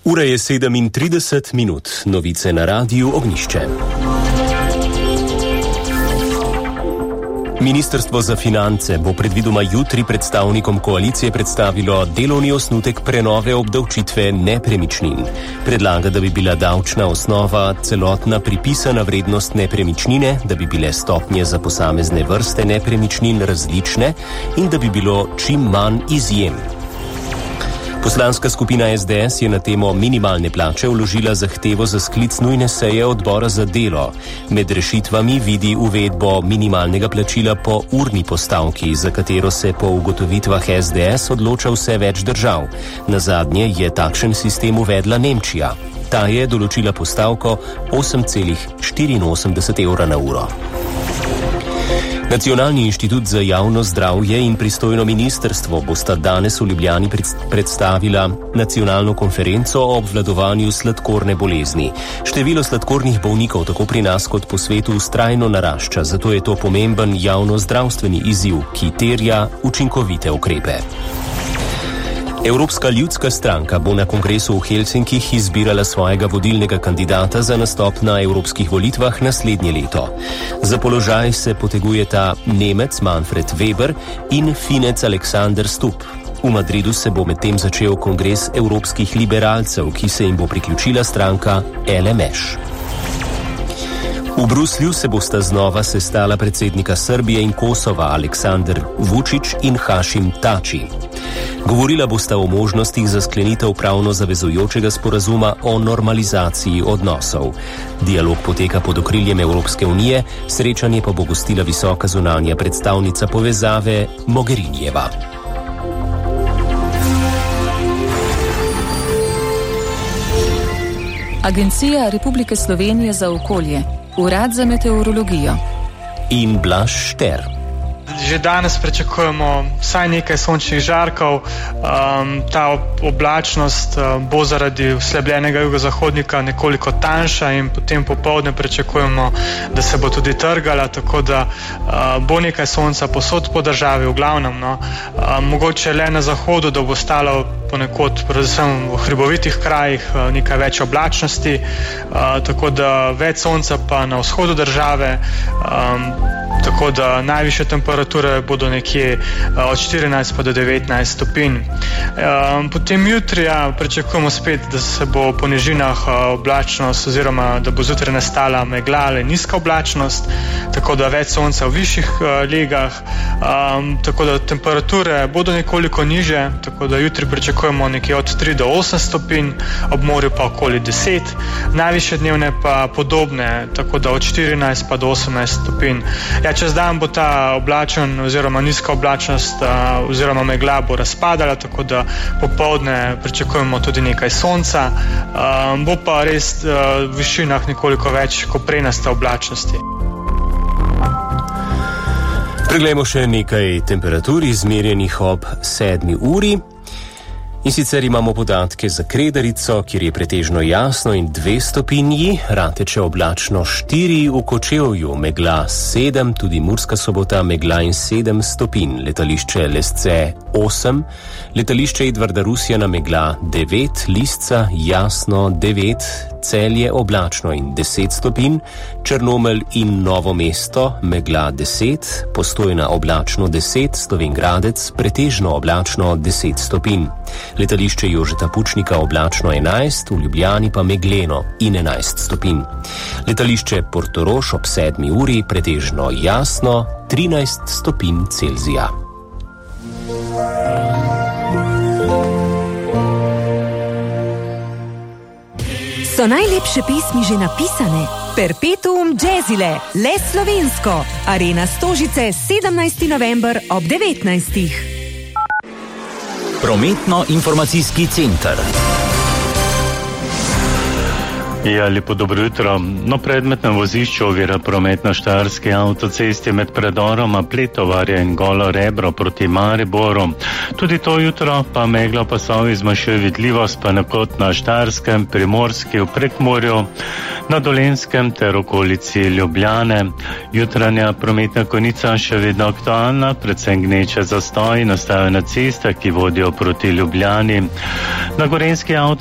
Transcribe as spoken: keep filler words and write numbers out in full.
Ura je sedemintrideset minut, novice na radiju Ognjišče. Ministrstvo za finance bo predvidoma jutri predstavnikom koalicije predstavilo delovni osnutek prenove obdavčitve nepremičnin. Predlaga, da bi bila davčna osnova celotna pripisana vrednost nepremičnine, da bi bile stopnje za posamezne vrste nepremičnin različne in da bi bilo čim manj izjem. Poslanska skupina es de es je na temo minimalne plače vložila zahtevo za sklic nujne seje odbora za delo. Med rešitvami vidi uvedbo minimalnega plačila po urni postavki, za katero se po ugotovitvah es de es odloča vse več držav. Nazadnje je takšen sistem uvedla Nemčija. Ta je določila postavko osem celih štiriinosemdeset evra na uro. Nacionalni inštitut za javno zdravje in pristojno ministrstvo bosta danes v Ljubljani predstavila nacionalno konferenco o obvladovanju sladkorne bolezni. Število sladkornih bolnikov tako pri nas kot po svetu vztrajno narašča, zato je to pomemben javnozdravstveni izziv, ki terja učinkovite ukrepe. Evropska ljudska stranka bo na kongresu v Helsinkih izbirala svojega vodilnega kandidata za nastop na evropskih volitvah naslednje leto. Za položaj se potegujeta Nemec Manfred Weber in Finec Alexander Stubb. V Madridu se bo medtem začel kongres evropskih liberalcev, ki se jim bo priključila stranka el em eš. V Bruslju se bosta znova sestala predsednika Srbije in Kosova Aleksandar Vučić in Hašim Tači. Govorila bosta o možnostih za sklenitev pravno zavezujočega sporazuma o normalizaciji odnosov. Dialog poteka pod okriljem Evropske unije, srečanje pa bo gostila visoka zunanja predstavnica povezave Mogherinijeva. Agencija Republike Slovenije za okolje, Urad za meteorologijo in Blaž Šter. Že danes pričakujemo vsaj nekaj sončnih žarkov. Um, ta oblačnost uh, bo zaradi oslabljenega jugozahodnika nekoliko tanjša in potem popoldne pričakujemo, da se bo tudi trgala, tako da uh, bo nekaj sonca posod po državi v glavnem. No. Uh, mogoče le na zahodu, da bo stalo ponekod, predvsem v hribovitih krajih, uh, nekaj več oblačnosti, uh, tako da več sonca pa na vzhodu države. Um, Tako da najvišje temperature bodo nekje od štirinajst pa do devetnajst stopinj. Potem jutri ja, pričakujemo spet, da se bo po nižinah oblačnost oziroma da bo zjutraj nastala megla ali nizka oblačnost, tako da več sonca v višjih legah, tako da temperature bodo nekoliko niže, tako da jutri pričakujemo nekje od tri do osem stopinj, ob morju pa okoli deset, najvišje dnevne pa podobne, tako da od štirinajst pa do osemnajst stopinj. Ja, čez dan bo ta oblačen oziroma nizka oblačnost a, oziroma megla bo razpadala, tako da popoldne pričakujemo tudi nekaj sonca. A, bo pa res a, v višinah nekoliko več koprenaste oblačnosti. Preglejmo še nekaj temperatur izmerjenih ob sedmi uri. In sicer imamo podatke za Kredarico, kjer je pretežno jasno in dve stopinji, Rateče oblačno štiri, v Kočevju megla sedem, tudi Murska Sobota megla in sedem stopinj, letališče Lesce osem, letališče Edvarda Rusjana megla devet, Lisca jasno devet, Celje oblačno in deset stopinj, Črnomelj in Novo mesto megla deset, Postojna oblačno deset, Slovenj Gradec pretežno oblačno deset stopinj. Letališče Jožeta Pučnika oblačno enajst, v Ljubljani pa megleno in enajst stopinj. Letališče Portorož ob sedmi uri pretežno jasno, trinajst stopinj Celzija. So najlepše pesmi že napisane? Perpetuum jazzile, le slovensko. Arena Stožice, sedemnajsti november ob devetnajstih. Prometno-informacijski center. Ja, lepo dobro jutro. No, predmetnem vozišču ovira promet na Štajerski avtocesti med predoroma Pletovarja in Golo Rebro proti Mariboru. Tudi to jutro pa megla pasovi zmanjšuje vidljivost ponekod na Štajerskem, Primorski, v Prekmurju, na Dolenjskem ter okolici Ljubljane. Jutranja prometna konica še vedno aktualna, predvsem gneče zastoji nastajajo na cestah, ki vodijo proti Ljubljani. Na Gorenjski avtocesti